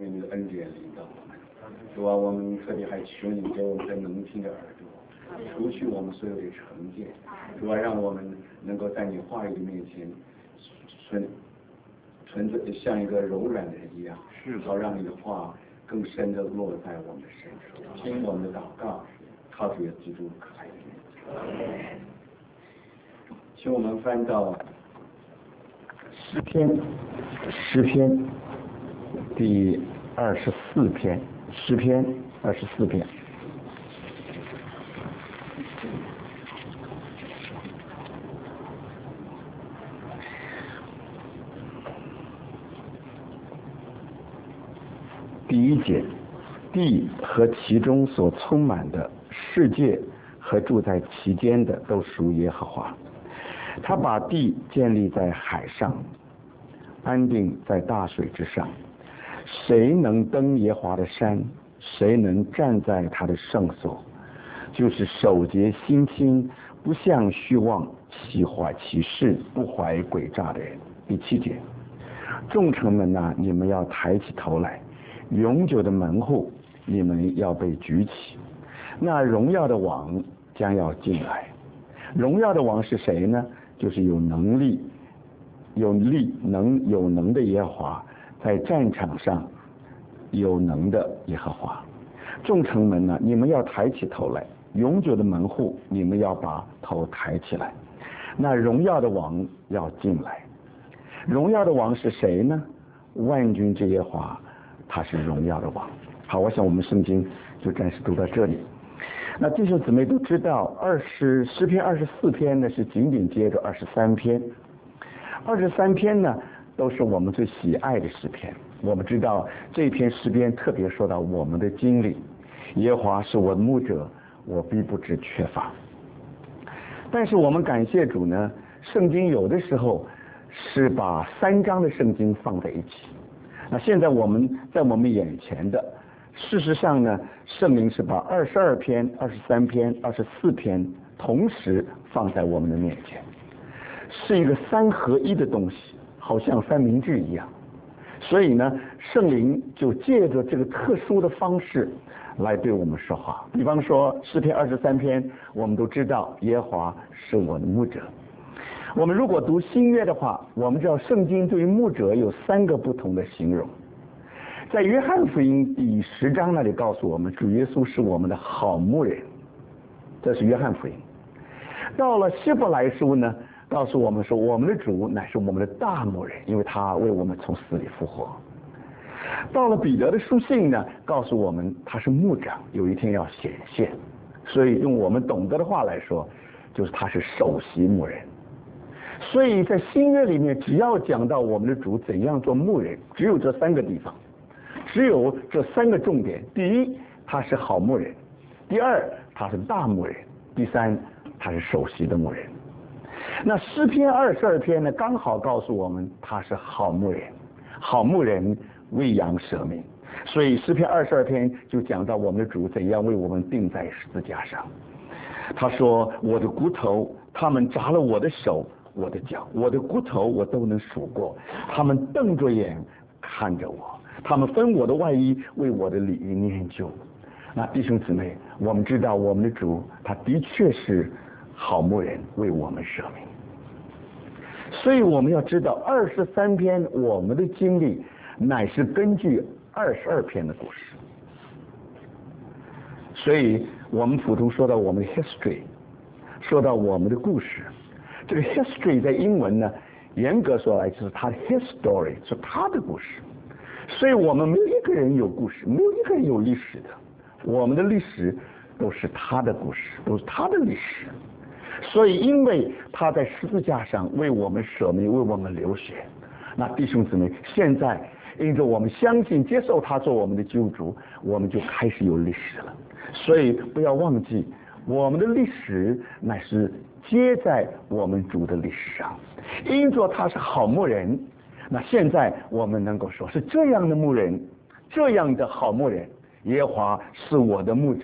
你的恩典领导我们，主啊，我们特别还求你给我们的能听的耳朵，除去我们所有的成见，主啊，让我们能够在你话语的面前存着像一个柔软的人一样，好让你的话更深的落在我们的身上。听我们的祷告，靠主耶稣基督可爱的名。请我们翻到诗篇第24篇，诗篇24篇。第1节，地和其中所充满的世界和住在其间的都属耶和华。他把地建立在海上，安定在大水之上。谁能登耶和华的山？谁能站在他的圣所？就是守节心清，不向虚妄起怀其事，不怀诡诈的人。第7节，众城门啊，你们要抬起头来，永久的门户，你们要被举起。那荣耀的王将要进来。荣耀的王是谁呢？就是有能力、有能的耶和华，在战场上有能的耶和华。众城门呢，你们要抬起头来，永久的门户，你们要把头抬起来。那荣耀的王要进来。荣耀的王是谁呢？万军之耶和华，他是荣耀的王。好，我想我们圣经就暂时读到这里。那弟兄姊妹都知道，诗篇24篇呢是紧紧接着23篇，23篇呢都是我们最喜爱的诗篇。我们知道这篇诗篇特别说到我们的经历，耶和华是我的牧者，我必不致缺乏。但是我们感谢主呢，圣经有的时候是把3章的圣经放在一起。那现在在我们眼前的，事实上呢，圣灵是把22篇、23篇、24篇同时放在我们的面前，是一个3合1的东西，好像三明治一样。所以呢，圣灵就借着这个特殊的方式来对我们说话。比方说诗篇23篇，我们都知道耶和华是我的牧者。我们如果读新约的话，我们知道圣经对于牧者有3个不同的形容。在约翰福音第10章那里告诉我们，主耶稣是我们的好牧人，这是约翰福音。到了希伯来书呢，告诉我们说，我们的主乃是我们的大牧人，因为他为我们从死里复活。到了彼得的书信呢，告诉我们他是牧长，有一天要显现。所以用我们懂得的话来说，就是他是首席牧人。所以在新约里面，只要讲到我们的主怎样做牧人，只有这3个地方，只有这3个重点。第一，他是好牧人；第二，他是大牧人；第三，他是首席的牧人。那诗篇22篇呢，刚好告诉我们他是好牧人，好牧人为羊舍命。所以诗篇22篇就讲到我们的主怎样为我们钉在十字架上。他说，我的骨头，他们扎了我的手，我的脚，我的骨头我都能数过，他们瞪着眼看着我，他们分我的外衣，为我的礼仪念旧。那弟兄姊妹，我们知道我们的主他的确是好牧人，为我们舍命。所以我们要知道23篇我们的经历乃是根据22篇的故事。所以我们普通说到我们的 history， 说到我们的故事，这个 history 在英文呢，严格说来就是他的 history， 是他的故事。所以我们没有一个人有故事，没有一个人有历史的，我们的历史都是他的故事，都是他的历史。所以因为他在十字架上为我们舍命，为我们流血，那弟兄姊妹，现在因着我们相信接受他做我们的救主，我们就开始有历史了。所以不要忘记，我们的历史乃是接在我们主的历史上。因着他是好牧人，那现在我们能够说是这样的牧人，这样的好牧人，耶和华是我的牧者，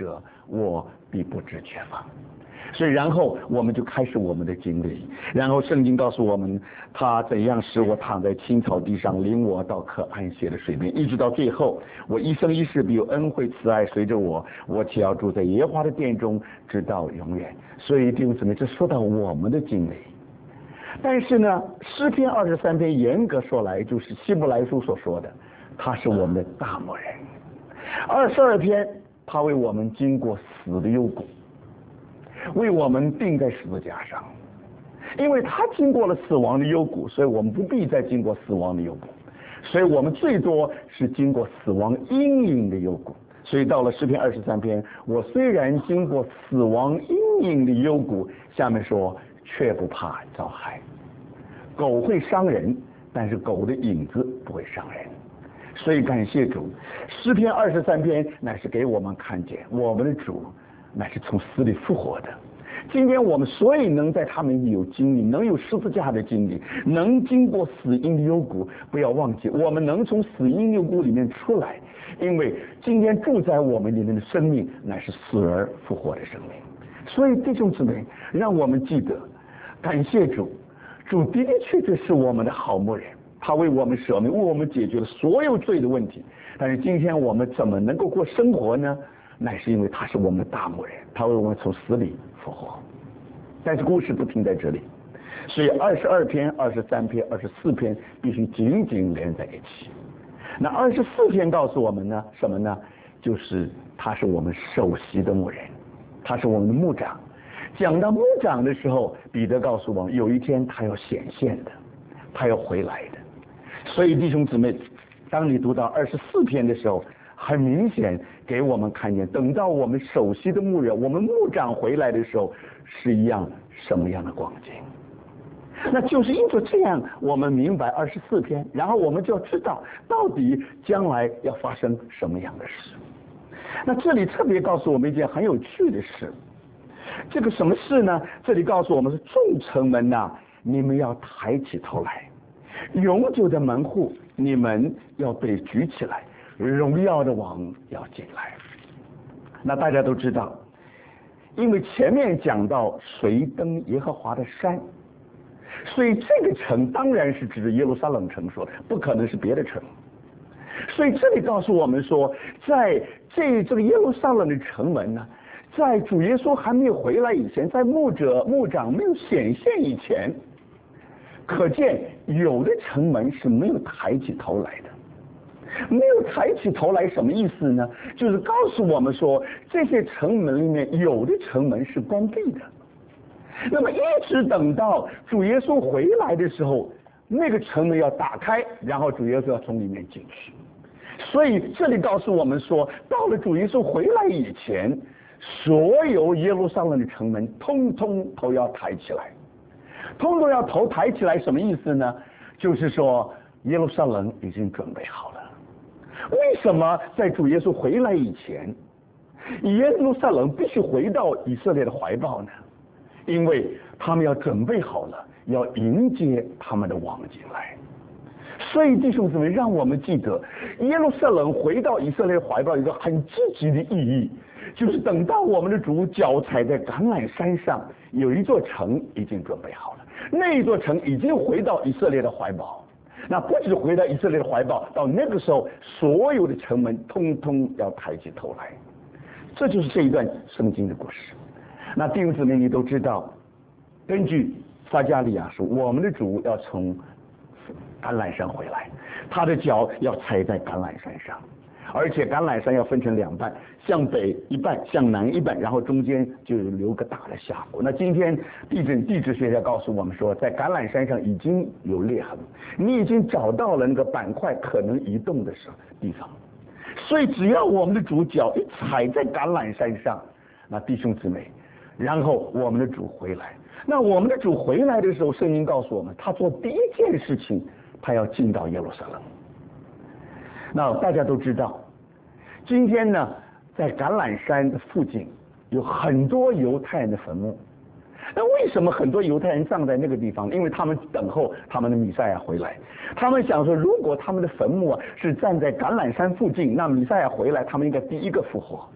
我必不致缺乏。所以然后我们就开始我们的经历，然后圣经告诉我们他怎样使我躺在青草地上，领我到可安歇的水边，一直到最后，我一生一世必有恩惠慈爱随着我，我且要住在耶和华的殿中直到永远。所以弟兄姊妹，这说到我们的经历。但是呢，诗篇23篇严格说来就是希伯来书所说的，他是我们的大牧人。22篇他为我们经过死的幽谷，为我们钉在十字架上，因为他经过了死亡的幽谷，所以我们不必再经过死亡的幽谷，所以我们最多是经过死亡阴影的幽谷。所以到了诗篇23篇，我虽然经过死亡阴影的幽谷，下面说却不怕遭害。狗会伤人，但是狗的影子不会伤人。所以感谢主，诗篇23篇乃是给我们看见我们的主乃是从死里复活的。今天我们所以能在他们有经历，能有十字架的经历，能经过死荫的幽谷，不要忘记我们能从死荫幽谷里面出来，因为今天住在我们里面的生命乃是死而复活的生命。所以弟兄姊妹，让我们记得感谢主，主的确是我们的好牧人，他为我们舍命，为我们解决了所有罪的问题。但是今天我们怎么能够过生活呢？乃是因为他是我们的大牧人，他为我们从死里复活。但是故事不停在这里，所以22篇、23篇、24篇必须紧紧连在一起。那24篇告诉我们呢什么呢？就是他是我们首席的牧人，他是我们的牧长。讲到牧长的时候，彼得告诉我们有一天他要显现的，他要回来的。所以弟兄姊妹，当你读到24篇的时候，很明显给我们看见，等到我们首席的牧人，我们牧长回来的时候，是一样什么样的光景。那就是因着这样，我们明白24篇，然后我们就要知道到底将来要发生什么样的事。那这里特别告诉我们一件很有趣的事，这个什么事呢？这里告诉我们是众城门呐，你们要抬起头来，永久的门户你们要被举起来，荣耀的王要进来。那大家都知道，因为前面讲到谁登耶和华的山，所以这个城当然是指着耶路撒冷城说的，不可能是别的城。所以这里告诉我们说，在这个耶路撒冷的城门呢，在主耶稣还没有回来以前，在牧长没有显现以前，可见有的城门是没有抬起头来的。没有抬起头来什么意思呢？就是告诉我们说，这些城门里面有的城门是关闭的。那么一直等到主耶稣回来的时候，那个城门要打开，然后主耶稣要从里面进去。所以这里告诉我们说，到了主耶稣回来以前，所有耶路撒冷的城门通通头要抬起来。通通要头抬起来什么意思呢？就是说耶路撒冷已经准备好了。为什么在主耶稣回来以前，耶路撒冷必须回到以色列的怀抱呢？因为他们要准备好了，要迎接他们的王进来。所以弟兄姊妹，让我们记得耶路撒冷回到以色列怀抱有一个很积极的意义，就是等到我们的主脚踩在橄榄山上，有一座城已经准备好了，那一座城已经回到以色列的怀抱。那不止回到以色列的怀抱，到那个时候所有的城门通通要抬起头来。这就是这一段圣经的故事。那弟兄姊妹，你都知道，根据撒迦利亚说，我们的主要从橄榄山回来，他的脚要踩在橄榄山上，而且橄榄山要分成两半，向北一半，向南一半，然后中间就留个大的峡谷。那今天地质学家告诉我们说，在橄榄山上已经有裂痕，你已经找到了那个板块可能移动的地方。所以只要我们的主脚一踩在橄榄山上，那弟兄姊妹，然后我们的主回来。那我们的主回来的时候，圣经告诉我们，他做第一件事情，他要进到耶路撒冷。那大家都知道，今天呢，在橄榄山的附近有很多犹太人的坟墓。那为什么很多犹太人葬在那个地方？因为他们等候他们的弥赛亚回来。他们想说，如果他们的坟墓是站在橄榄山附近，那弥赛亚回来，他们应该第一个复活。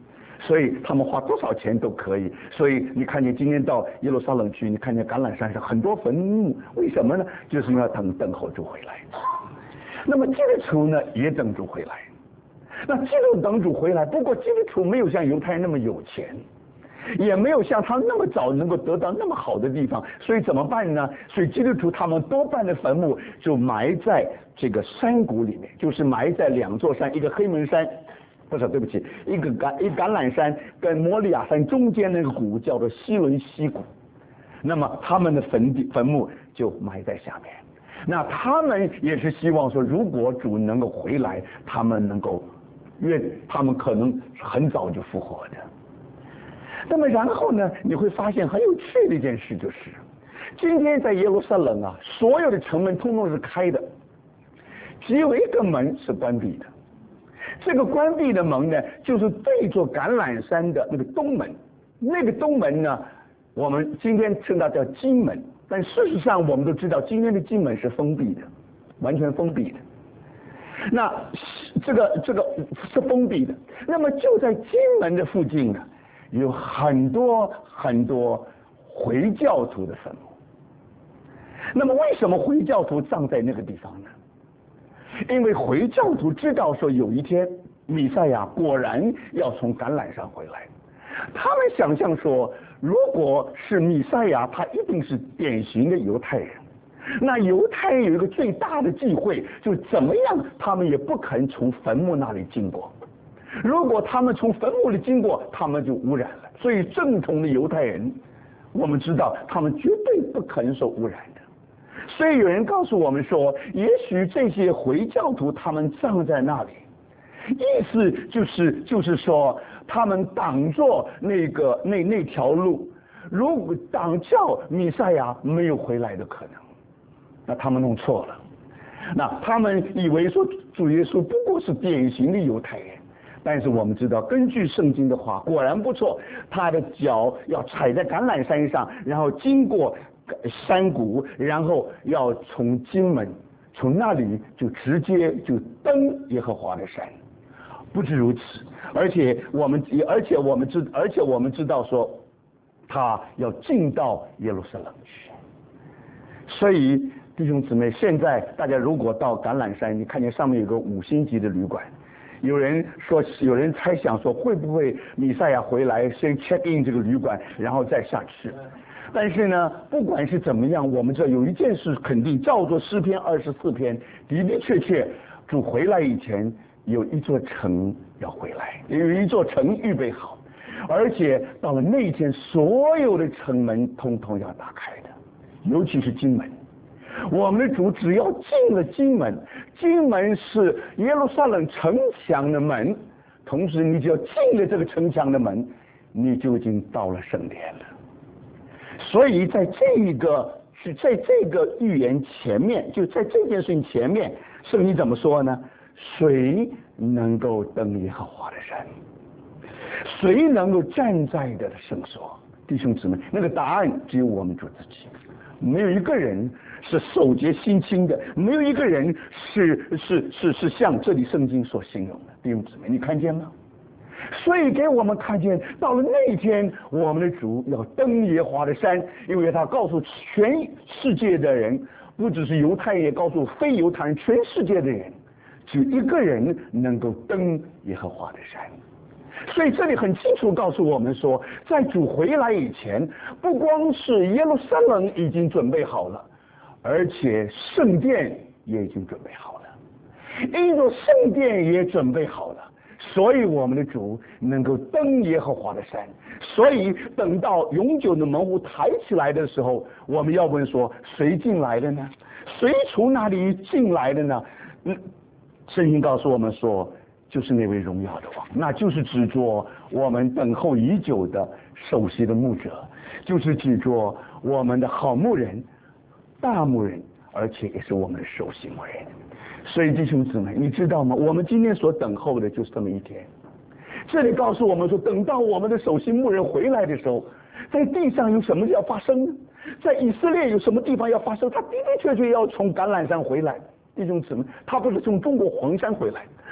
所以他们花多少钱都可以。所以你看见今天到耶路撒冷去，你看见橄榄山上很多坟墓，为什么呢？就是因为等候主回来。那么基督徒呢也等主回来。那基督等主回来，不过基督徒没有像犹太人那么有钱，也没有像他那么早能够得到那么好的地方，所以怎么办呢？所以基督徒他们多半的坟墓就埋在这个山谷里面，就是埋在2座山，一个黑门山，对不起，一个橄榄山跟摩利亚山中间那个谷叫做西伦西谷，那么他们的坟墓就埋在下面。那他们也是希望说，如果主能够回来，他们能够，因为他们可能很早就复活的。那么然后呢，你会发现很有趣的一件事就是，今天在耶路撒冷啊，所有的城门通通是开的，只有一个门是关闭的。这个关闭的门呢，就是对着橄榄山的那个东门。那个东门呢，我们今天称它叫金门，但事实上我们都知道，今天的金门是封闭的，完全封闭的。那这个是封闭的。那么就在金门的附近呢，有很多回教徒的坟墓。那么为什么回教徒葬在那个地方呢？因为回教徒知道说有一天弥赛亚果然要从橄榄山回来，他们想象说，如果是弥赛亚，他一定是典型的犹太人。那犹太人有一个最大的忌讳，就怎么样他们也不肯从坟墓那里经过。如果他们从坟墓里经过，他们就污染了。所以正统的犹太人，我们知道他们绝对不肯受污染的。所以有人告诉我们说，也许这些回教徒他们葬在那里，意思就是说，他们挡住那条路，如果挡叫弥赛亚没有回来的可能，那他们弄错了。那他们以为说主耶稣不过是典型的犹太人，但是我们知道，根据圣经的话，果然不错，他的脚要踩在橄榄山上，然后经过山谷，然后要从金门，从那里就直接就登耶和华的山。不止如此，而且我们知道说，他要进到耶路撒冷去。所以弟兄姊妹，现在大家如果到橄榄山，你看见上面有个5星级的旅馆，有人猜想说，会不会弥赛亚回来先 check in 这个旅馆，然后再下去？但是呢，不管是怎么样，我们这有一件事肯定，照做诗篇24篇，的的确确，主回来以前有一座城要回来，有一座城预备好，而且到了那一天，所有的城门通通要打开的，尤其是金门。我们的主只要进了金门，金门是耶路撒冷城墙的门，同时你只要进了这个城墙的门，你就已经到了圣殿了。所以在这个预言前面，就在这件事情前面，圣经怎么说呢？谁能够登耶和华的山？谁能够站在的圣所？弟兄姊妹，那个答案只有我们主自己，没有一个人是手洁心清的，没有一个人是像这里圣经所形容的。弟兄姊妹，你看见吗？所以给我们看见，到了那一天，我们的主要登耶和华的山，因为他告诉全世界的人，不只是犹太人，也告诉非犹太人，全世界的人，只有一个人能够登耶和华的山。所以这里很清楚告诉我们说，在主回来以前，不光是耶路撒冷已经准备好了，而且圣殿也已经准备好了，因着圣殿也准备好了，所以我们的主能够登耶和华的山。所以等到永久的门户抬起来的时候，我们要问说，谁进来的呢？谁从哪里进来的呢？圣经告诉我们说，就是那位荣耀的王，那就是指着我们等候已久的首席的牧者，就是指着我们的好牧人、大牧人，而且也是我们的首席牧人。所以弟兄姊妹，你知道吗？我们今天所等候的就是这么一天。这里告诉我们说，等到我们的首席牧人回来的时候，在地上有什么要发生呢？在以色列有什么地方要发生？他的的确确要从橄榄山回来。弟兄姊妹，他不是从中国黄山回来，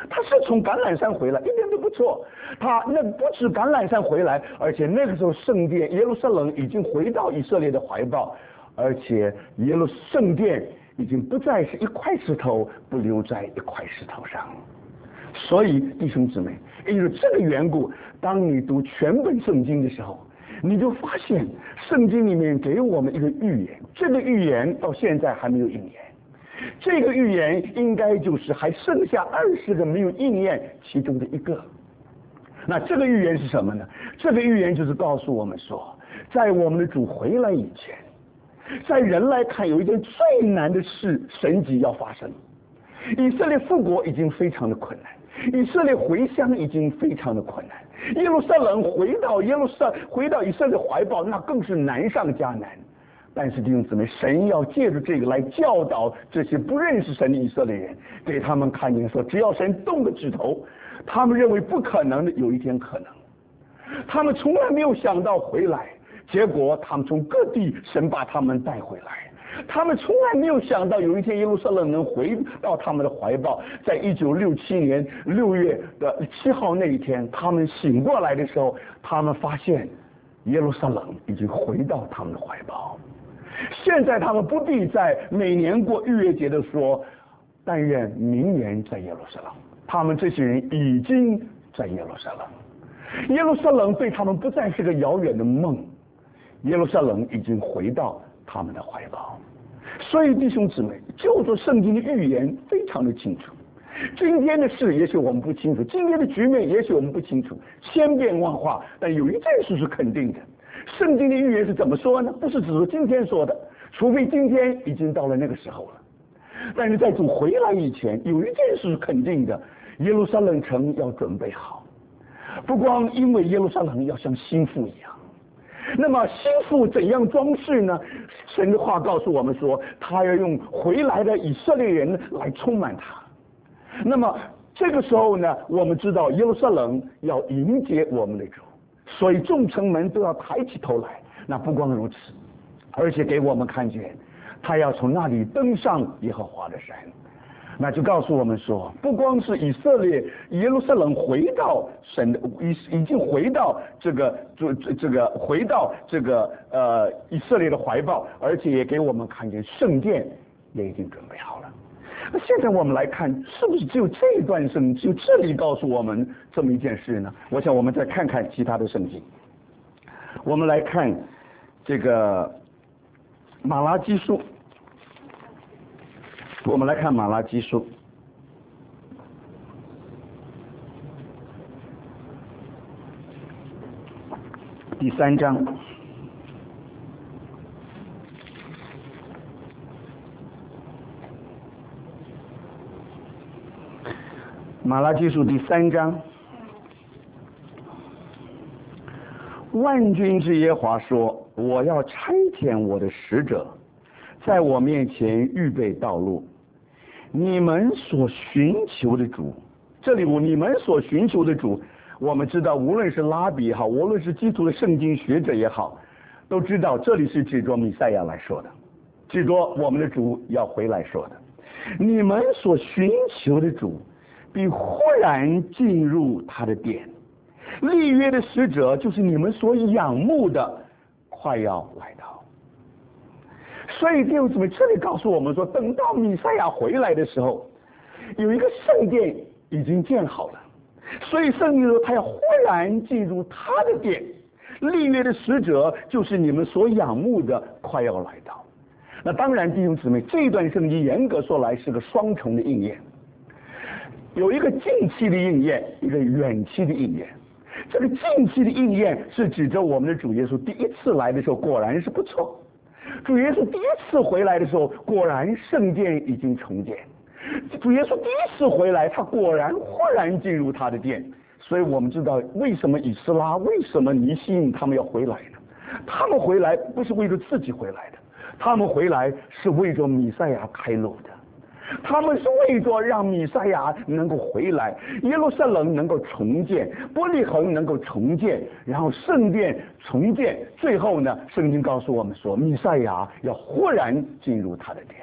他是从橄榄山回来，一点都不错。他那不止橄榄山回来，而且那个时候圣殿耶路撒冷已经回到以色列的怀抱，而且圣殿已经不再是一块石头不留在一块石头上。所以弟兄姊妹，因为这个缘故，当你读全本圣经的时候，你就发现圣经里面给我们一个预言，这个预言到现在还没有应验。这个预言应该就是还剩下20个没有应验其中的一个。那这个预言是什么呢？这个预言就是告诉我们说，在我们的主回来以前，在人来看有一件最难的事神迹要发生。以色列复国已经非常的困难，以色列回乡已经非常的困难，耶路撒冷回到以色列怀抱，那更是难上加难。但是弟兄姊妹，神要借着这个来教导这些不认识神的以色列人，给他们看见说，只要神动个指头，他们认为不可能的，有一天可能。他们从来没有想到回来，结果他们从各地神把他们带回来。他们从来没有想到有一天耶路撒冷能回到他们的怀抱。在1967年6月7号那一天，他们醒过来的时候，他们发现耶路撒冷已经回到他们的怀抱。现在他们不必在每年过逾越节的说，但愿明年在耶路撒冷。他们这些人已经在耶路撒冷，耶路撒冷对他们不再是个遥远的梦，耶路撒冷已经回到他们的怀抱。所以弟兄姊妹，就着圣经的预言非常的清楚。今天的事也许我们不清楚，今天的局面也许我们不清楚，千变万化，但有一件事是肯定的，圣经的预言是怎么说呢？不是只是今天说的，除非今天已经到了那个时候了。但是在主回来以前，有一件事是肯定的，耶路撒冷城要准备好，不光因为耶路撒冷要像新妇一样。那么新妇怎样装饰呢？神的话告诉我们说，他要用回来的以色列人来充满他。那么这个时候呢，我们知道耶路撒冷要迎接我们的主，所以众城门都要抬起头来。那不光如此，而且给我们看见他要从那里登上耶和华的山。那就告诉我们说，不光是以色列耶路撒冷回到神的，已经回到回到以色列的怀抱，而且也给我们看见圣殿也已经准备好了。那现在我们来看，是不是只有这一段圣经，就这里告诉我们这么一件事呢？我想我们再看看其他的圣经。我们来看这个马拉基书。我们来看马拉基书第3章。马拉基书第3章，万军之耶和华说：我要差遣我的使者，在我面前预备道路。你们所寻求的主，这里你们所寻求的主，我们知道，无论是拉比也好，无论是基督的圣经学者也好，都知道这里是指着弥赛亚来说的，指着我们的主要回来说的。你们所寻求的主必忽然进入他的殿，立约的使者就是你们所仰慕的，快要来到。所以弟兄姊妹，这里告诉我们说，等到弥赛亚回来的时候，有一个圣殿已经建好了，所以圣经说他要忽然进入他的殿，立约的使者就是你们所仰慕的，快要来到。那当然弟兄姊妹，这一段圣经严格说来是个双重的应验，有一个近期的应验，一个远期的应验。这个近期的应验是指着我们的主耶稣第一次来的时候果然是不错，主耶稣第一次回来的时候果然圣殿已经重建，主耶稣第一次回来他果然忽然进入他的殿。所以我们知道为什么以斯拉，为什么尼希米他们要回来呢？他们回来不是为了自己回来的，他们回来是为着弥赛亚开路的，他们是为着让弥赛亚能够回来，耶路撒冷能够重建，伯利恒能够重建，然后圣殿重建，最后呢，圣经告诉我们说弥赛亚要忽然进入他的殿。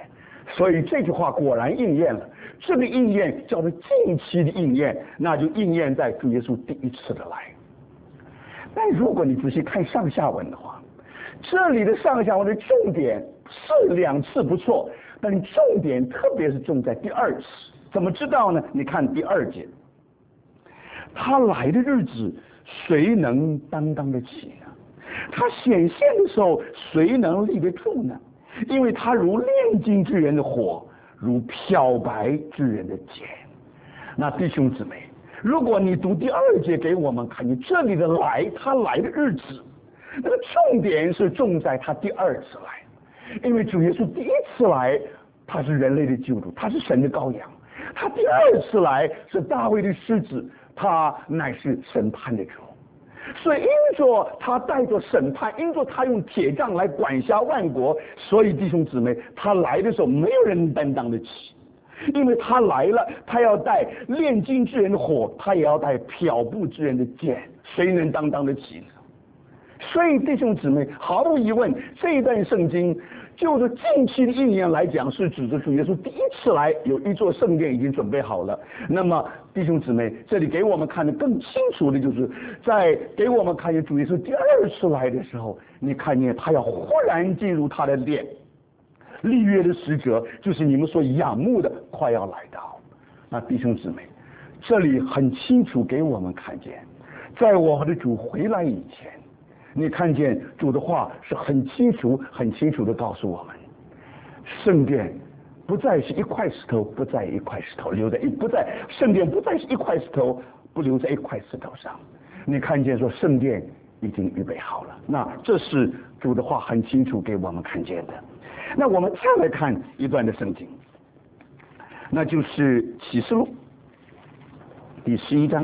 所以这句话果然应验了。这个应验叫做近期的应验，那就应验在主耶稣第一次的来。但如果你仔细看上下文的话，这里的上下文的重点是2次不错，但重点特别是重在第2次。怎么知道呢？你看第2节，他来的日子谁能担当得起呢？他显现的时候谁能立得住呢？因为他如炼金之人的火，如漂白之人的碱。那弟兄姊妹，如果你读第2节给我们看见这里的来，他来的日子，那个重点是重在他第2次来。因为主耶稣第一次来，他是人类的救主，他是神的羔羊；他第2次来是大卫的狮子，他乃是审判的主。所以因着他带着审判，因着他用铁杖来管辖万国，所以弟兄姊妹，他来的时候没有人担当得起。因为他来了，他要带炼金之人的火，他也要带漂布之人的剑，谁能担当得起呢？所以弟兄姊妹，毫无疑问，这一段圣经就是近期的应验来讲，是指着主耶稣第一次来，有一座圣殿已经准备好了。那么弟兄姊妹，这里给我们看得更清楚的就是在给我们看见主耶稣第2次来的时候，你看见他要忽然进入他的殿，立约的使者就是你们所仰慕的快要来到。那弟兄姊妹，这里很清楚给我们看见，在我们的主回来以前，你看见主的话是很清楚的告诉我们，圣殿不再是一块石头，不再一块石头留在圣殿不再是一块石头不留在一块石头上。你看见说圣殿已经预备好了，那这是主的话很清楚给我们看见的。那我们再来看一段的圣经，那就是启示录第11章。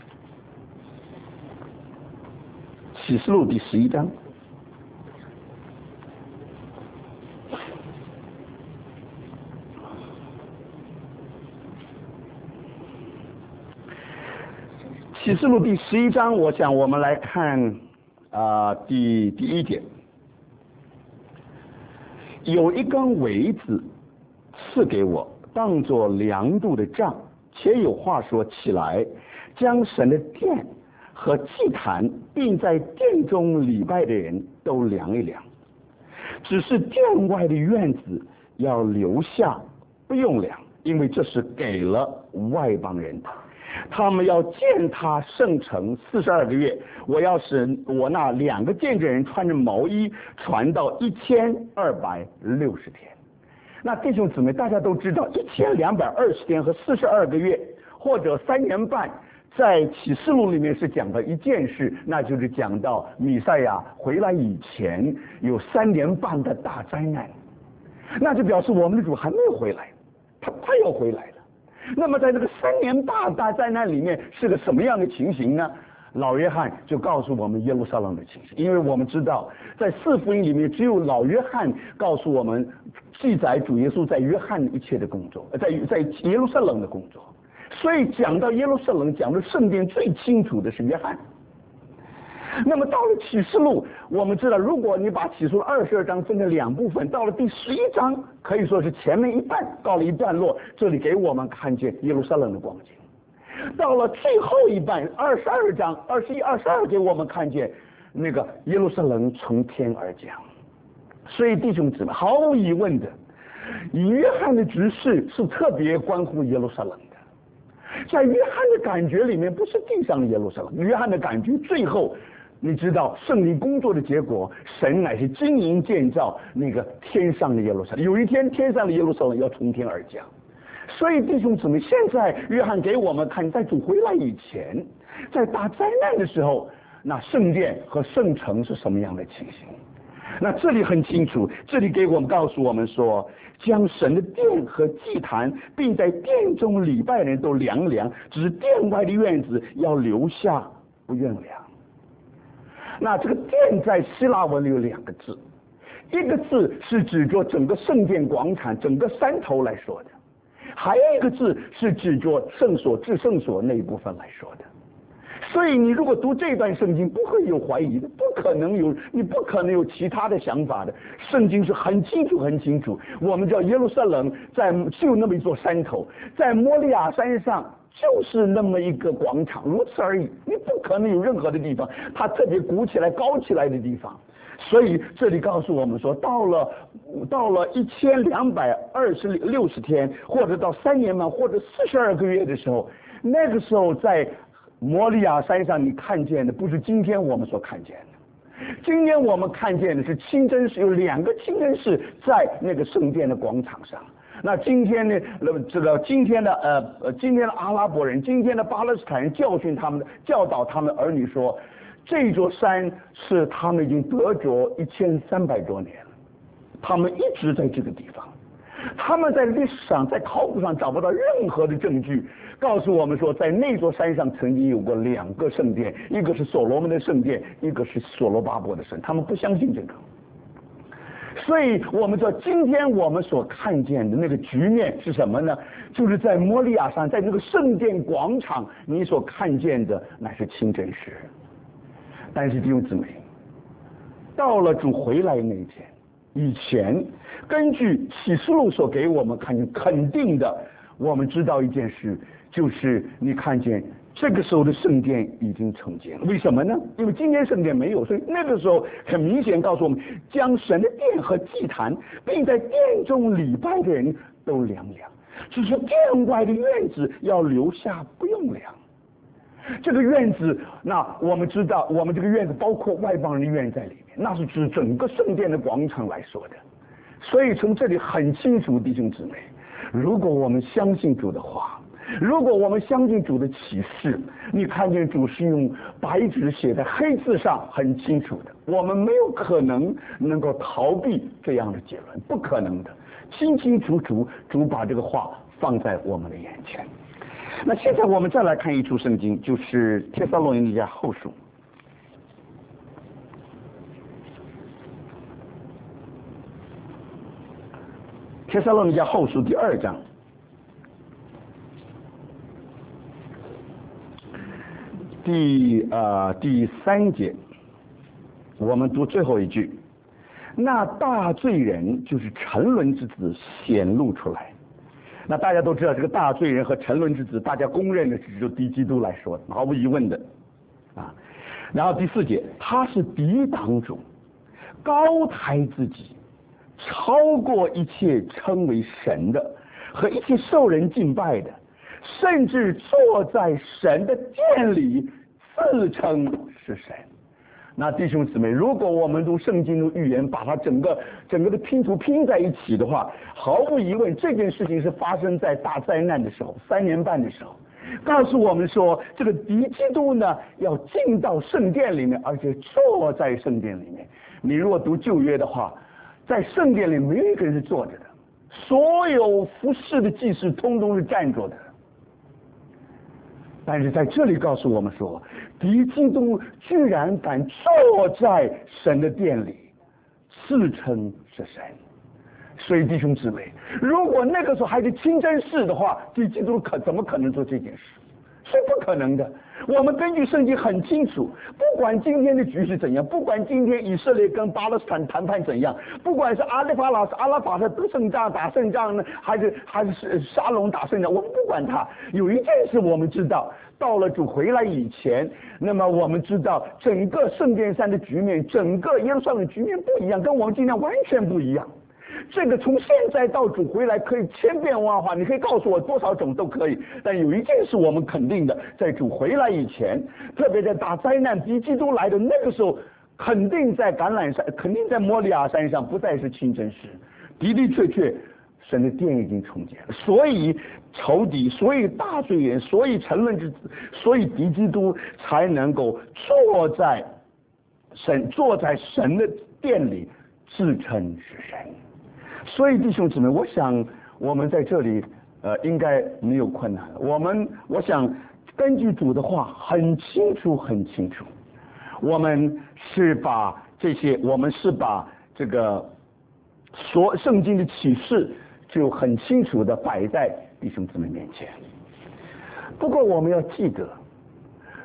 启示录第11章，启示录第11章，我想我们来看第1节，有一根苇子赐给我，当作量度的杖，且有话说，起来，将神的殿和祭坛，并在殿中礼拜的人都量一量，只是殿外的院子要留下，不用量，因为这是给了外邦人的。他们要见他圣城42个月，我要使我那2个见证人穿着毛衣传到1260天。那弟兄姊妹，大家都知道1220天和42个月，或者3年半，在启示录里面是讲了一件事，那就是讲到弥赛亚回来以前有3年半的大灾难，那就表示我们的主还没有回来，他快要回来了。那么在这个3年半大灾难里面是个什么样的情形呢？老约翰就告诉我们耶路撒冷的情形，因为我们知道在4福音里面只有老约翰告诉我们记载主耶稣在约翰一切的工作，在耶路撒冷的工作。所以讲到耶路撒冷，讲的圣殿最清楚的是约翰。那么到了启示录，我们知道如果你把启示录22章分成2部分，到了第11章可以说是前面一半到了一段落，这里给我们看见耶路撒冷的光景。到了最后一半22章21、22给我们看见那个耶路撒冷从天而降。所以弟兄姊妹，毫无疑问的，约翰的执事是特别关乎耶路撒冷的。在约翰的感觉里面，不是地上的耶路撒冷，约翰的感觉最后你知道圣灵工作的结果，神乃是经营建造那个天上的耶路撒冷，有一天天上的耶路撒冷要从天而降。所以弟兄姊妹，现在约翰给我们看，在主回来以前，在大灾难的时候，那圣殿和圣城是什么样的情形？那这里很清楚，这里给我们告诉我们说，将神的殿和祭坛，并在殿中礼拜的人都量量，只是殿外的院子要留下，不愿量。那这个殿在希腊文里有2个字，一个字是指着整个圣殿广场整个山头来说的，还有一个字是指着圣所至圣所那一部分来说的。 所以你如果读这段圣经，不会有怀疑的，你不可能有其他的想法的。圣经是很清楚很清楚，我们叫耶路撒冷就那么一座山头，在摩利亚山上就是那么一个广场，如此而已，你不可能有任何的地方它特别鼓起来高起来的地方。所以这里告诉我们说，到了1260天，或者到3年半，或者42个月的时候，那个时候在摩利亚山上，你看见的不是今天我们所看见的。今天我们看见的是清真寺，有2个清真寺在那个圣殿的广场上。那今天呢，今天的阿拉伯人，今天的巴勒斯坦人教导他们儿女说，这座山是他们已经得着1300多年了，他们一直在这个地方。他们在历史上在考古上找不到任何的证据告诉我们说，在那座山上曾经有过2个圣殿，一个是所罗门的圣殿，一个是所罗巴伯的圣，他们不相信这个。所以我们知道今天我们所看见的那个局面是什么呢？就是在摩利亚山，在那个圣殿广场，你所看见的乃是清真寺。但是弟兄姊妹，到了主回来那一天以前，根据启示录所给我们看见肯定的，我们知道一件事，就是你看见这个时候的圣殿已经重建了。为什么呢？因为今天圣殿没有，所以那个时候很明显告诉我们，将神的殿和祭坛，并在殿中礼拜的人都凉凉，只是殿外的院子要留下不用凉。这个院子，那我们知道，我们这个院子包括外邦人的院在里面，那是指整个圣殿的广场来说的。所以从这里很清楚，弟兄姊妹，如果我们相信主的话，如果我们相信主的启示，你看见主是用白纸写在黑字上，很清楚的，我们没有可能能够逃避这样的结论，不可能的，清清楚楚，主把这个话放在我们的眼前。那现在我们再来看一处圣经，就是帖撒罗尼迦后书。帖撒罗尼迦后书第2章第3节，我们读最后一句：那大罪人就是沉沦之子显露出来。那大家都知道，这个大罪人和沉沦之子，大家公认的是就敌基督来说，毫无疑问的啊。然后第4节，他是抵挡主，高抬自己，超过一切称为神的和一切受人敬拜的，甚至坐在神的殿里自称是神。那弟兄姊妹，如果我们读圣经的预言，把它整个的拼图拼在一起的话，毫无疑问，这件事情是发生在大灾难的时候，3年半的时候，告诉我们说，这个敌基督呢要进到圣殿里面，而且坐在圣殿里面。你如果读旧约的话，在圣殿里没有一个人是坐着的，所有服侍的祭司通通是站着的。但是在这里告诉我们说，敌基督居然敢坐在神的殿里，自称是神。所以弟兄姊妹，如果那个时候还是清真寺的话，敌基督怎么可能做这件事？是不可能的。我们根据圣经很清楚，不管今天的局势怎样，不管今天以色列跟巴勒斯坦谈判怎样，不管是阿拉法特得胜仗打胜仗呢，还是沙龙打胜仗，我们不管他。有一件事我们知道，到了主回来以前，那么我们知道整个圣殿山的局面，整个耶路撒冷的局面不一样，跟我们今天完全不一样。这个从现在到主回来可以千变万化，你可以告诉我多少种都可以。但有一件事我们肯定的，在主回来以前，特别在大灾难敌基督来的那个时候，肯定在橄榄山，肯定在摩利亚山上不再是清真寺，的的确确神的殿已经重建了。所以仇敌，所以大罪人，所以沉沦之子，所以敌基督才能够坐在神的殿里自称是神。所以弟兄姊妹，我想我们在这里应该没有困难。我想根据主的话很清楚很清楚，我们是把这个圣经的启示就很清楚的摆在弟兄姊妹面前。不过我们要记得，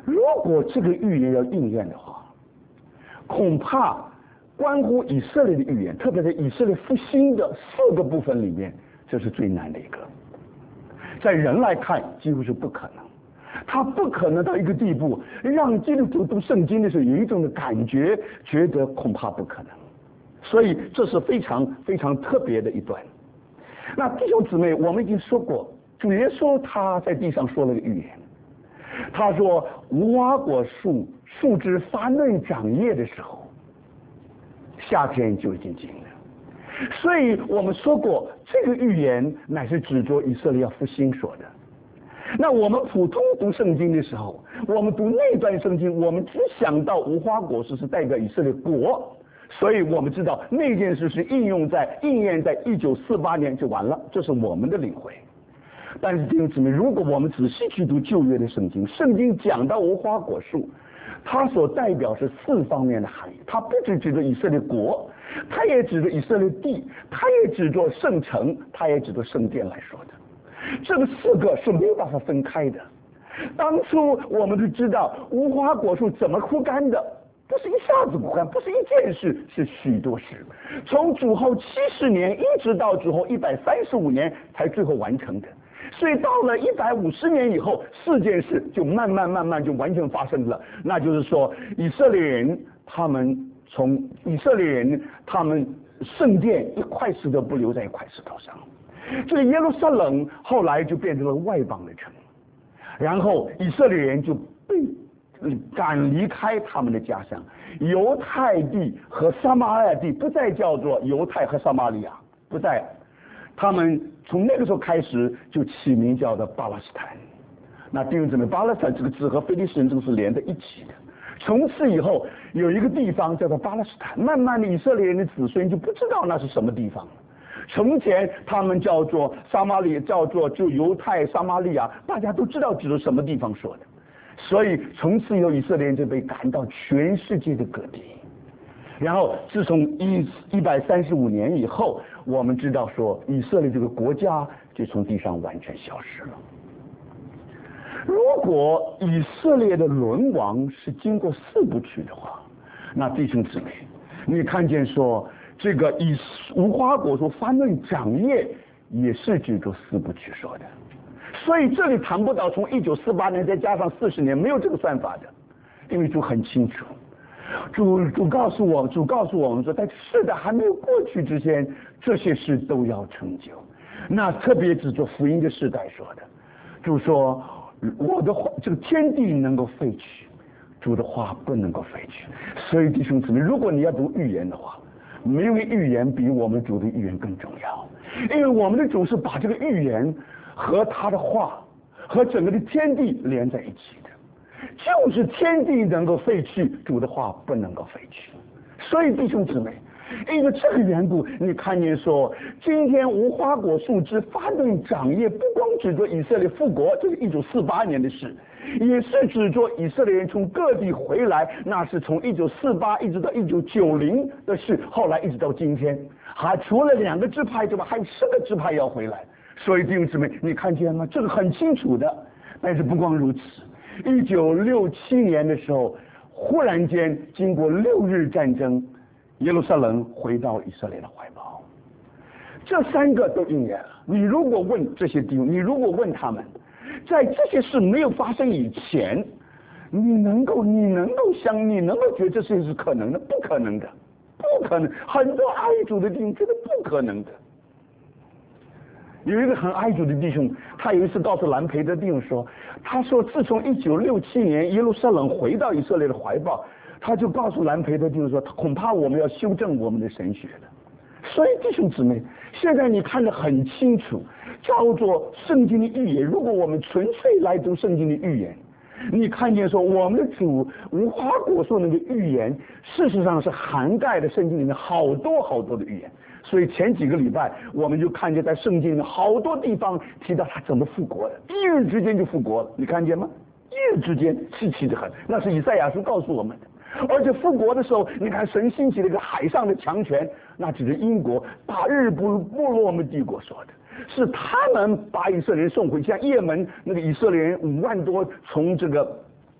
如果这个预言要应验的话，恐怕关乎以色列的预言，特别是以色列复兴的4个部分里面，这是最难的一个。在人来看，几乎是不可能。他不可能到一个地步，让基督徒读圣经的时候有一种的感觉，觉得恐怕不可能。所以这是非常非常特别的一段。那弟兄姊妹，我们已经说过，主耶稣他在地上说了个预言，他说无花果树树枝发嫩长叶的时候，夏天就已经近了。所以我们说过，这个预言乃是指着以色列要复兴说的。那我们普通读圣经的时候，我们读那段圣经，我们只想到无花果树是代表以色列国，所以我们知道那件事是应验在1948年就完了，这是我们的领会。但是弟兄姊妹，如果我们仔细去读旧约的圣经，圣经讲到无花果树，它所代表是4方面的含义，它不只指着以色列国，它也指着以色列地，它也指着圣城，它也指着圣殿来说的。这个4个是没有办法分开的。当初我们就知道无花果树怎么枯干的，不是一下子枯干，不是一件事，是许多事。从主后70年一直到主后135年才最后完成的。所以到了150年以后，4件事就慢慢就完全发生了。那就是说，以色列人他们圣殿一块石头不留在一块石头上。这个耶路撒冷后来就变成了外邦的城，然后以色列人就被赶离开他们的家乡，犹太地和撒玛利亚地不再叫做犹太和撒玛利亚，不再，他们从那个时候开始就起名叫做巴勒斯坦。那弟兄姊妹，巴勒斯坦这个字和非利士人这个是连在一起的。从此以后有一个地方叫做巴勒斯坦，慢慢的以色列人的子孙就不知道那是什么地方了。从前他们叫做撒玛利亚，叫做就犹太撒玛利亚，大家都知道指的什么地方说的。所以从此以后以色列人就被赶到全世界的各地。然后自从135年以后，我们知道说以色列这个国家就从地上完全消失了。如果以色列的沦亡是经过4部曲的话，那弟兄姊妹，你看见说这个以无花果树发嫩长叶也是指着4部曲说的。所以这里谈不到从1948年再加上40年，没有这个算法的，因为主很清楚，主告诉我们说，在世代还没有过去之前，这些事都要成就。那特别指着福音的世代说的，主说我的话，这个天地能够废去，主的话不能够废去。所以弟兄姊妹，如果你要读预言的话，没有预言比我们主的预言更重要，因为我们的主是把这个预言和他的话和整个的天地连在一起的，就是天地能够废去，主的话不能够废去。所以弟兄姊妹，因为这个缘故，你看见说今天无花果树枝发嫩长叶，不光指着以色列复国，这是1948年的事，也是指着以色列人从各地回来，那是从1948一直到1990的事，后来一直到今天，还除了2个支派之外，还有10个支派要回来。所以弟兄姊妹，你看见吗？这个很清楚的。但是不光如此，1967年的时候，忽然间经过6日战争，耶路撒冷回到以色列的怀抱。这3个都应验了。你如果问这些弟兄，你如果问他们，在这些事没有发生以前，你能够觉得这事是可能的？不可能的，不可能。很多爱主的弟兄觉得不可能的。有一个很爱主的弟兄，他有一次告诉兰培的弟兄说，他说自从1967年耶路撒冷回到以色列的怀抱，他就告诉兰培的弟兄说，恐怕我们要修正我们的神学了。所以弟兄姊妹，现在你看得很清楚，叫做圣经的预言。如果我们纯粹来读圣经的预言，你看见说我们的主无花果树那个预言，事实上是涵盖了圣经里面好多的预言。所以前几个礼拜我们就看见在圣经里面好多地方提到他怎么复国的，一日之间就复国了，你看见吗？一日之间奇得很，那是以赛亚书告诉我们的。而且复国的时候，你看神兴起了一个海上的强权，那只是英国大日不落们帝国说的，是他们把以色列人送回，像也门那个以色列人5万多从这个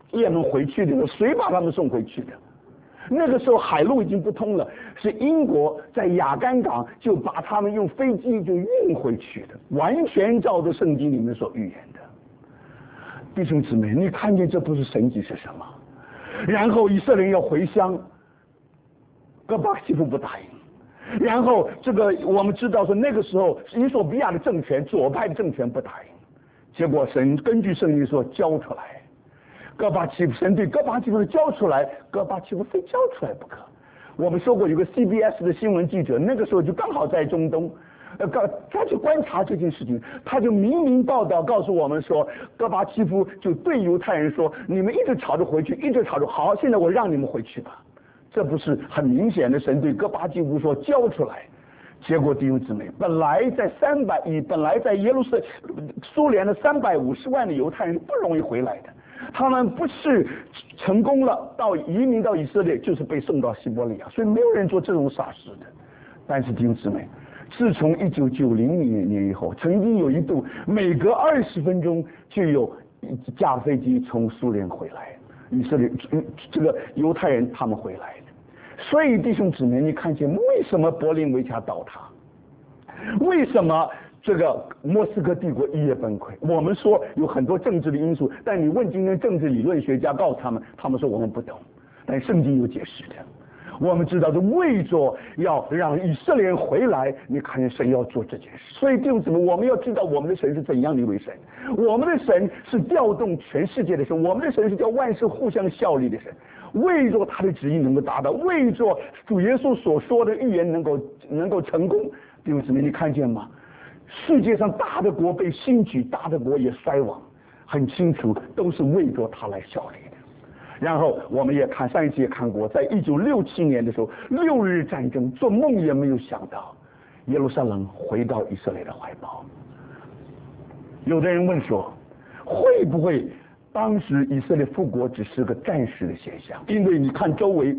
也门回去的时候，谁把他们送回去的？那个时候海路已经不通了，是英国在雅甘港就把他们用飞机就运回去的，完全照着圣经里面所预言的。弟兄姊妹，你看见这不是神迹是什么？然后以色列人要回乡，戈巴西夫不答应。然后这个我们知道说那个时候伊索比亚的政权左派的政权不答应，结果神根据圣经说交出来。戈巴契夫神对戈巴契夫交出来，戈巴契夫非交出来不可。我们说过有个 CBS 的新闻记者，那个时候就刚好在中东，他去观察这件事情，他就明明报道告诉我们说，戈巴契夫就对犹太人说：“你们一直吵着回去，一直吵着，好，现在我让你们回去吧。”这不是很明显的神对戈巴契夫说交出来？结果弟兄姊妹，本来在耶路撒冷苏联的350万的犹太人不容易回来的。他们不是成功了移民到以色列，就是被送到西伯利亚，所以没有人做这种傻事的。但是弟兄姊妹，自从1990年以后，曾经有一度每隔20分钟就有一架飞机从苏联回来，以色列这个犹太人他们回来的。所以弟兄姊妹，你看见为什么柏林围墙倒塌？为什么这个莫斯科帝国一夜崩溃？我们说有很多政治的因素，但你问今天政治理论学家，告诉他们说我们不懂，但圣经有解释的。我们知道是为着要让以色列人回来，你看见神要做这件事。所以弟兄姊妹，我们要知道我们的神是怎样的一位神。我们的神是调动全世界的神，我们的神是叫万事互相效力的神。为着他的旨意能够达到，为着主耶稣所说的预言能够成功，弟兄姊妹，你看见吗？世界上大的国被兴起，大的国也衰亡，很清楚，都是为着他来效力的。然后我们也看，上一次也看过，在1967年的时候，6日战争，做梦也没有想到，耶路撒冷回到以色列的怀抱。有的人问说，会不会当时以色列复国只是个暂时的现象？因为你看周围，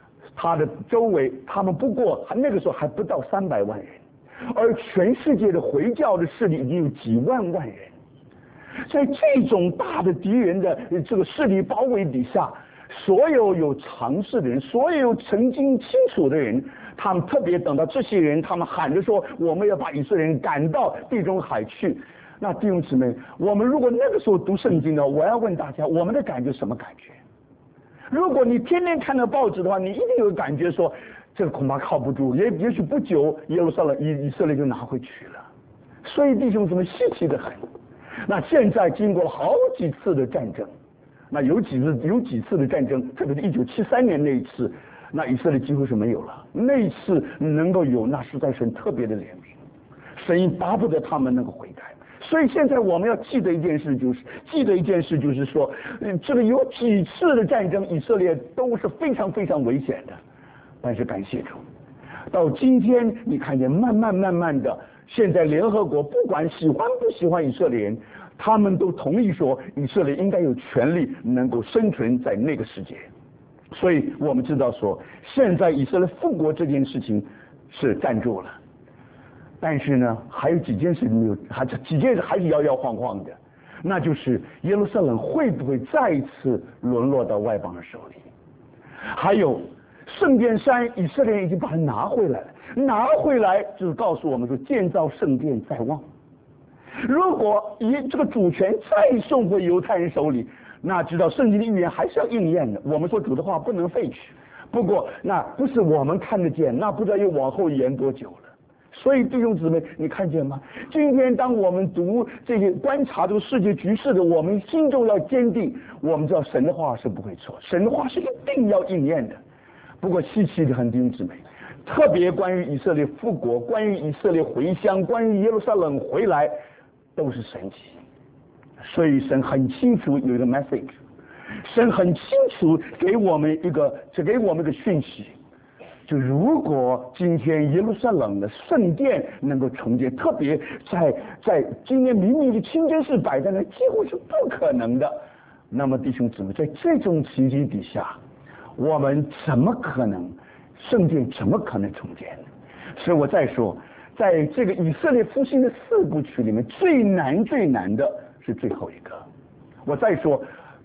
他们不过那个时候还不到300万人，而全世界的回教的势力已经有几万人。在这种大的敌人的这个势力包围底下，所有有常识的人，所有曾经清楚的人，他们特别等到这些人，他们喊着说我们要把以色列人赶到地中海去。那弟兄姊妹，我们如果那个时候读圣经呢，我要问大家，我们的感觉什么感觉？如果你天天看到报纸的话，你一定有感觉说，这个恐怕靠不住，也许不久耶路撒冷以色列就拿回去了。所以弟兄姊妹，稀奇的很。那现在经过了好几次的战争，那有几次的战争，特别是1973年那一次，那以色列几乎是没有了。那一次能够有，那是在神特别的怜悯，神巴不得他们能够悔改。所以现在我们要记得一件事，就是说，这个有几次的战争，以色列都是非常非常危险的。但是感谢主，到今天你看见慢慢的。现在联合国不管喜欢不喜欢以色列人，他们都同意说以色列应该有权利能够生存在那个世界。所以我们知道说，现在以色列复国这件事情是站住了，但是呢，还有几件事没有，几件事还是摇摇晃晃的，那就是耶路撒冷会不会再一次沦落到外邦人手里？还有圣殿山，以色列人已经把它拿回来了。拿回来就是告诉我们说，建造圣殿在望。如果这个主权再送回犹太人手里，那知道圣经的预言还是要应验的。我们说主的话不能废去，不过那不是我们看得见，那不知道又往后延多久了。所以弟兄姊妹，你看见吗？今天当我们读这些观察这个世界局势的，我们心中要坚定，我们知道神的话是不会错，神的话是一定要应验的。不过稀奇的很，弟兄姊妹。特别关于以色列复国，关于以色列回乡，关于耶路撒冷回来，都是神奇。所以神很清楚有一个 message， 神很清楚给我们一个讯息，就如果今天耶路撒冷的圣殿能够重建，特别在今天明明的清真寺摆在那，几乎是不可能的。那么弟兄姊妹，在这种情形底下，我们怎么可能？圣殿怎么可能重建呢？所以我再说，在这个以色列复兴的4部曲里面，最难的是最后一个。我再说，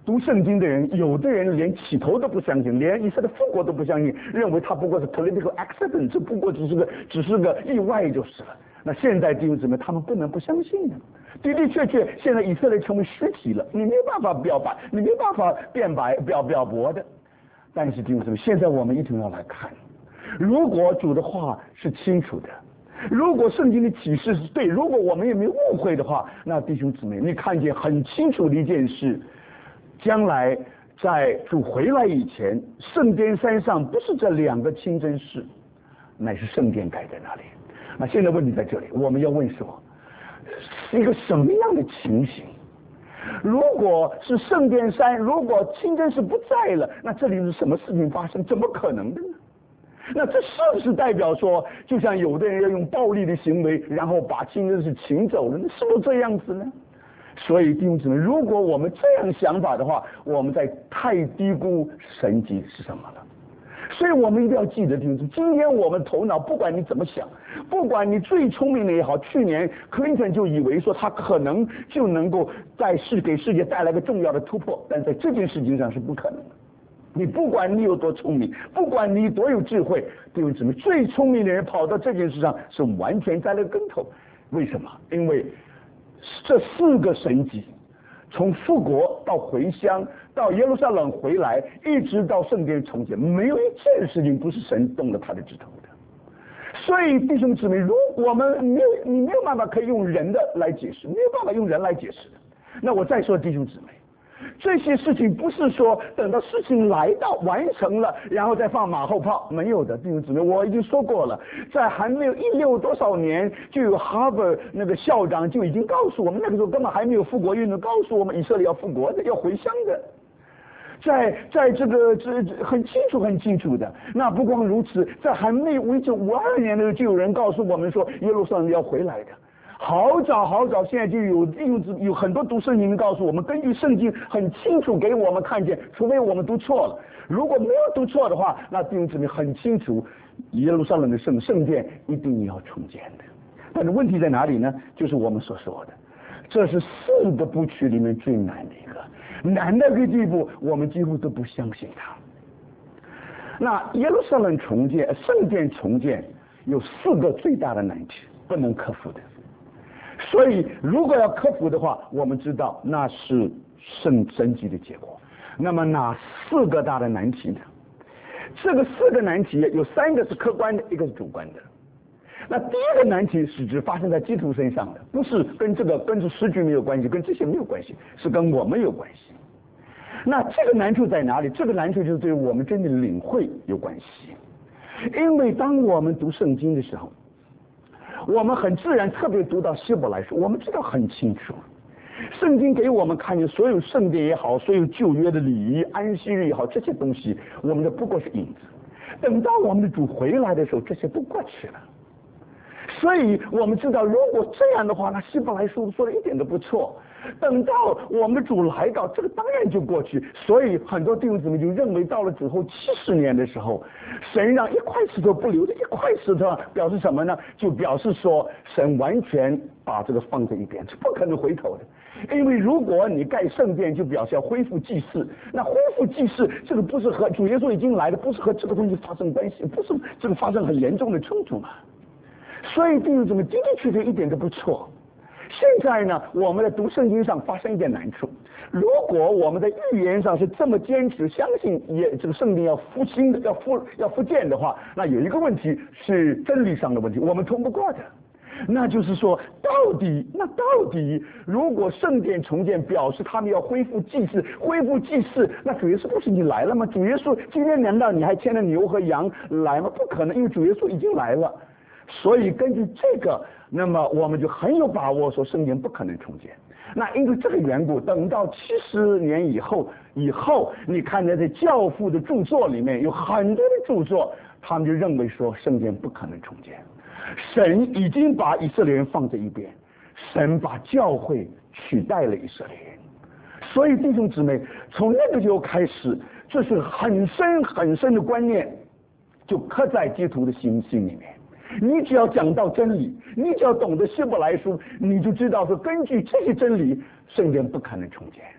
读圣经的人，有的人连起头都不相信，连以色列复国都不相信，认为他不过是 political accident， 这不过只是个意外就是了。那现在弟兄姊妹，他们不能不相信的。的的确确，现在以色列成为实体了，你没办法表白，你没办法表驳的。但是弟兄姊妹，现在我们一定要来看，如果主的话是清楚的，如果圣经的启示是对，如果我们也没误会的话，那弟兄姊妹，你看见很清楚的一件事，将来在主回来以前，圣殿山上不是这2个清真寺，乃是圣殿盖在那里。那现在问题在这里，我们要问说，是一个什么样的情形？如果是圣殿山，如果清真寺不在了，那这里是什么事情发生？怎么可能的呢？那这是不是代表说，就像有的人要用暴力的行为，然后把清真寺请走了？那是不是这样子呢？所以弟兄姊妹，如果我们这样想法的话，我们在太低估神迹是什么了。所以我们一定要记得，弟兄姊妹，今天我们头脑不管你怎么想，不管你最聪明的也好，去年 Clinton 就以为说他可能就能够给世界带来个重要的突破，但在这件事情上是不可能的。你不管你有多聪明，不管你多有智慧，弟兄姊妹，最聪明的人跑到这件事上是完全栽了跟头。为什么？因为这4个神迹，从复国到回乡，到耶路撒冷回来，一直到圣殿重建，没有一件事情不是神动了他的指头的。所以弟兄姊妹，如果我们你没有办法可以用人的来解释，没有办法用人来解释的。那我再说弟兄姊妹，这些事情不是说等到事情来到完成了，然后再放马后炮，没有的，弟兄姊妹，我已经说过了，在还没有16多少年，就有 Harvard 那个校长就已经告诉我们，那个时候根本还没有复国运动，告诉我们以色列要复国的，要回乡的。在这很清楚的。那不光如此，在还没有1952年的时候，就有人告诉我们说耶路撒冷要回来的。好早，现在就有很多读圣经的告诉我们，根据圣经很清楚给我们看见，除非我们读错了，如果没有读错的话，那弟兄姊妹很清楚，耶路撒冷的圣殿一定要重建的。但是问题在哪里呢？就是我们所说的，这是4个部曲里面最难的一个，难到一个地步，我们几乎都不相信它。那耶路撒冷重建、圣殿重建有4个最大的难题，不能克服的。所以如果要克服的话，我们知道那是神迹的结果。那么哪4个大的难题呢？这个4个难题有3个是客观的，一个是主观的。那第一个难题是指发生在基督身上的，不是跟这诗句没有关系，跟这些没有关系，是跟我们有关系。那这个难处在哪里？这个难处就是对我们真正领会有关系。因为当我们读圣经的时候，我们很自然特别读到希伯来书，我们知道很清楚，圣经给我们看见所有圣殿也好，所有旧约的礼仪、安息日也好，这些东西我们的不过是影子。等到我们的主回来的时候，这些都过去了。所以我们知道，如果这样的话，那希伯来书说的一点都不错。等到我们的主来到，这个当然就过去。所以很多弟兄姊妹就认为，到了主后70年的时候，神让一块石头不留着，一块石头表示什么呢？就表示说神完全把这个放在一边，是不可能回头的。因为如果你盖圣殿，就表示要恢复祭祀，那恢复祭祀这个不是和主耶稣已经来了，不是和这个东西发生关系，不是这个发生很严重的冲突嘛。所以弟兄姊妹，的的确确一点都不错。现在呢，我们在读圣经上发生一点难处。如果我们在预言上是这么坚持，相信这个圣殿要复兴的，要复建的话，那有一个问题是真理上的问题，我们通不过的。那就是说，到底，如果圣殿重建表示他们要恢复祭祀，那主耶稣不是已经来了吗？主耶稣今天难道你还牵着牛和羊来吗？不可能，因为主耶稣已经来了。所以根据这个，那么我们就很有把握说圣殿不可能重建。那因为这个缘故，等到70年以后，你看在教父的著作里面有很多的著作，他们就认为说圣殿不可能重建。神已经把以色列人放在一边，神把教会取代了以色列人。所以弟兄姊妹，从那个时候开始，这是很深的观念，就刻在基督徒的心里面。你只要讲到真理，你只要懂得希伯来书，你就知道说根据这些真理，圣殿不可能重建。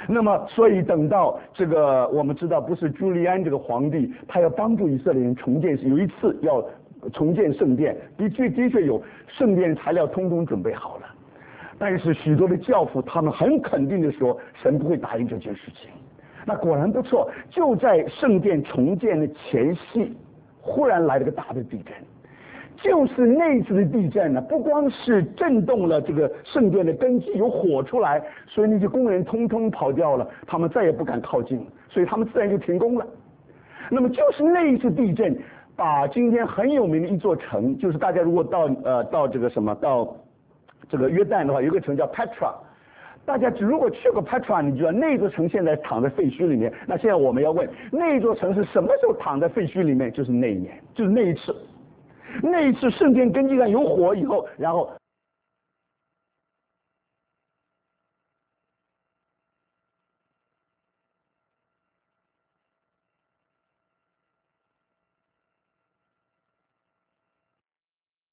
那么所以等到这个我们知道，不是朱利安这个皇帝，他要帮助以色列人重建，有一次要重建圣殿，的确有圣殿材料通通准备好了，但是许多的教父他们很肯定的说，神不会答应这件事情。那果然不错，就在圣殿重建的前夕，忽然来了个大的地震。就是那一次的地震呢，不光是震动了这个圣殿的根基，有火出来，所以那些工人通通跑掉了，他们再也不敢靠近了，所以他们自然就停工了。那么就是那一次地震，把今天很有名的一座城，就是大家如果到这个约旦的话，有一个城叫 Petra。大家如果去过 Petra， 你知道那座城现在躺在废墟里面。那现在我们要问，那座城是什么时候躺在废墟里面？就是那一年，就是那一次圣殿根基上有火以后，然后